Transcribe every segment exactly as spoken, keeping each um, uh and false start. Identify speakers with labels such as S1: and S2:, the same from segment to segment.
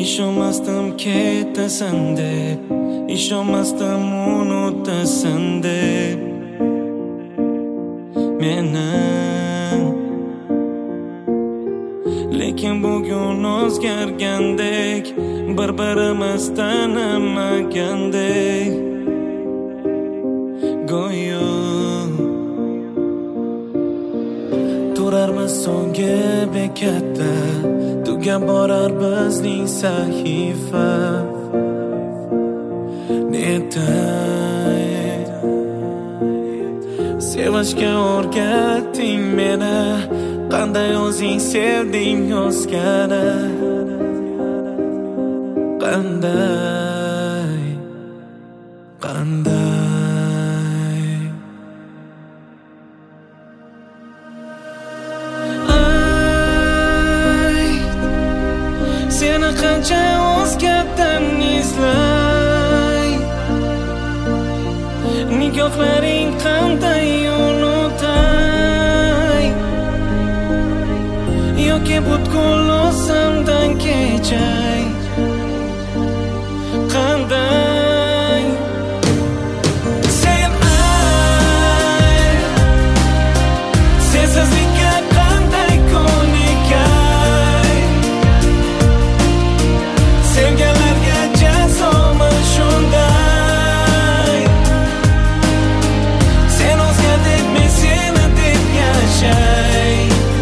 S1: ishonmasdim ketasan deb, ishonmasdim unutasan deb meni. Lekin bugun o'zgargandek, bir-birimiz tanimagandek go'yo turarmiz so'nggi bekatda, tugab borar bizning sahifa. Netay sevishga o'rgatding meni, qanday o'zing sevding o'zgani, qanday qanday ay seni qancha o'zgardan izlay, nigohlaring qanday unutay, yoki butkul o'zimdan kechay, qanday sen ay sensizlikka qanday ko'nikay, sevganlarga jazomi shunday, sen o'zgarding men seni deb yashay,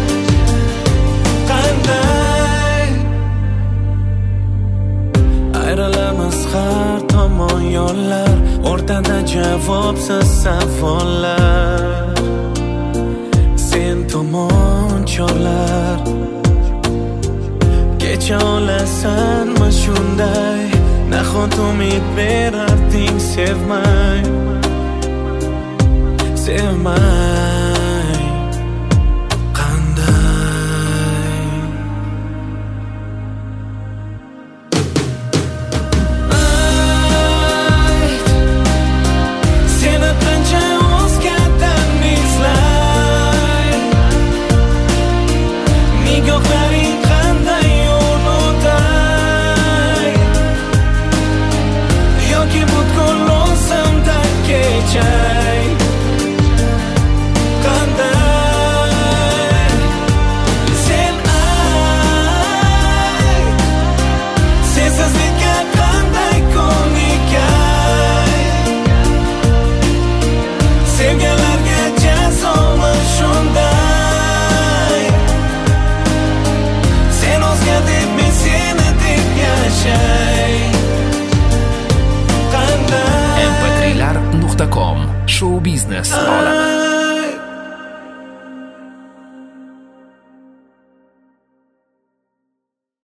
S1: ayrilamiz har tomon yo'llar, o'rtada javobsiz savollar, sen tomon chorlar. Kecha olasanmi shunday, nahot umid berarding sevmay, sevmay qanday
S2: em pe tree lar nuqta com. Show Business olami.